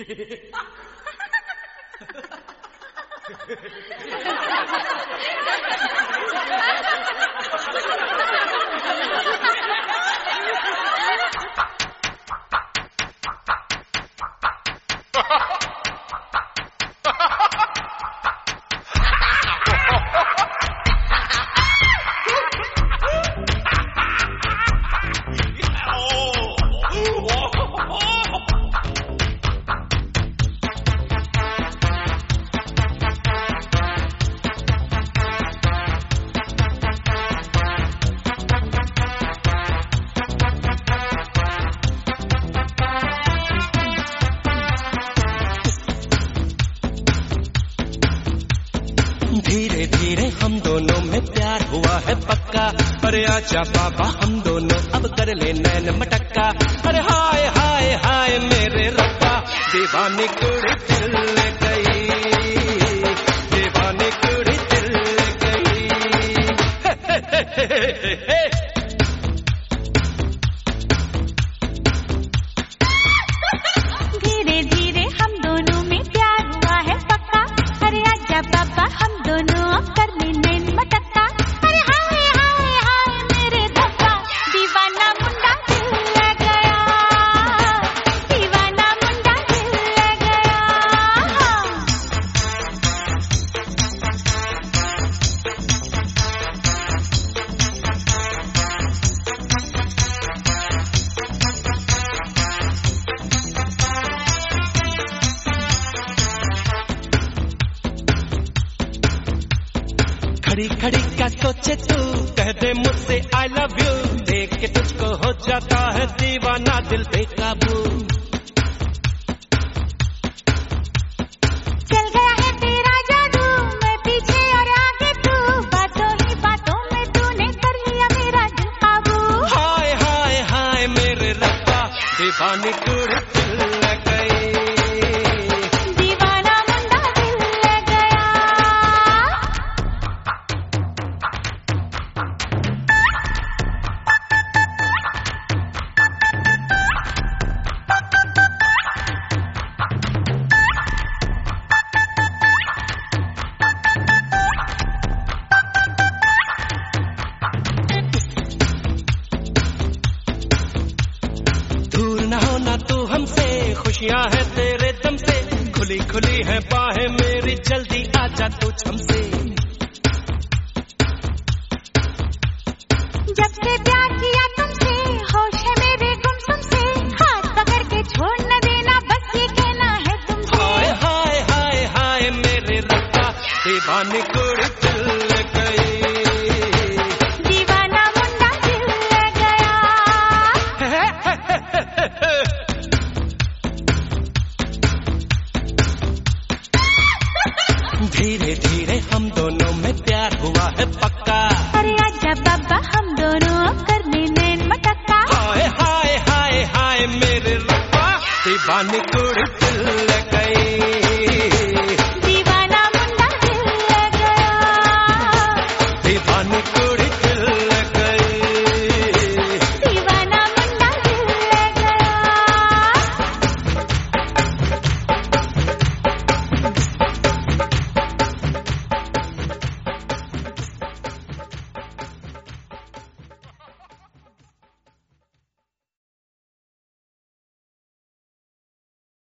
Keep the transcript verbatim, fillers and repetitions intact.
धीरे धीरे हम दोनों में प्यार हुआ है पक्का। अरे आजा बाबा हम दोनों अब कर ले नैन मटक्का। अरे हाय हाय हाय मेरे रब्बा, दीवानी कुड़ी दिल ले गई, दीवानी कुड़ी दिल ले गई। धीरे धीरे हम दोनों में प्यार हुआ है पक्का। अरे आजा बाबा हम दोनों कर ले नैन मटक्का। अरे हाय हाय हाय मेरे धब्बा, दीवाना मुंडा दिल ले गया, दीवाना मुंडा दिल ले गया। खड़ी खड़ी क्या सोचे तू, कह दे मुझसे आई लव यू। देख के तुझको हो जाता है दीवाना दिल बेकाबू। चल गया है तेरा जादू, मैं पीछे और आगे तू, बातों ही बातों में तूने कर लिया मेरा दिल काबू। हाय हाय हाय मेरे रब्बा, दीवानी कुड़ी दिल ले गई, दीवाना मुंडा दिल ले गया। दूर न होना तू हमसे, खुशियां है तेरे दम से। खुली खुली है बाहें मेरी, जल्दी आजा तू हमसे। जब से प्यार किया तुमसे, होश है मेरे गुमसुम से। हाथ पकड़ के छोड़ न देना, बस ये कहना है तुमसे। हाय हाय हाय हाय मेरे रब्बा, दीवानी कुड़ी दिल ले गई, दीवाना मुंडा दिल ले गया। धीरे धीरे हम दोनों में प्यार हुआ है पक्का। अरे आजा बाबा हम दोनों कर ले नैन मटक्का। हाय हाय हाय हाय मेरे रब्बा, दीवानी कुड़ी दिल ले गई।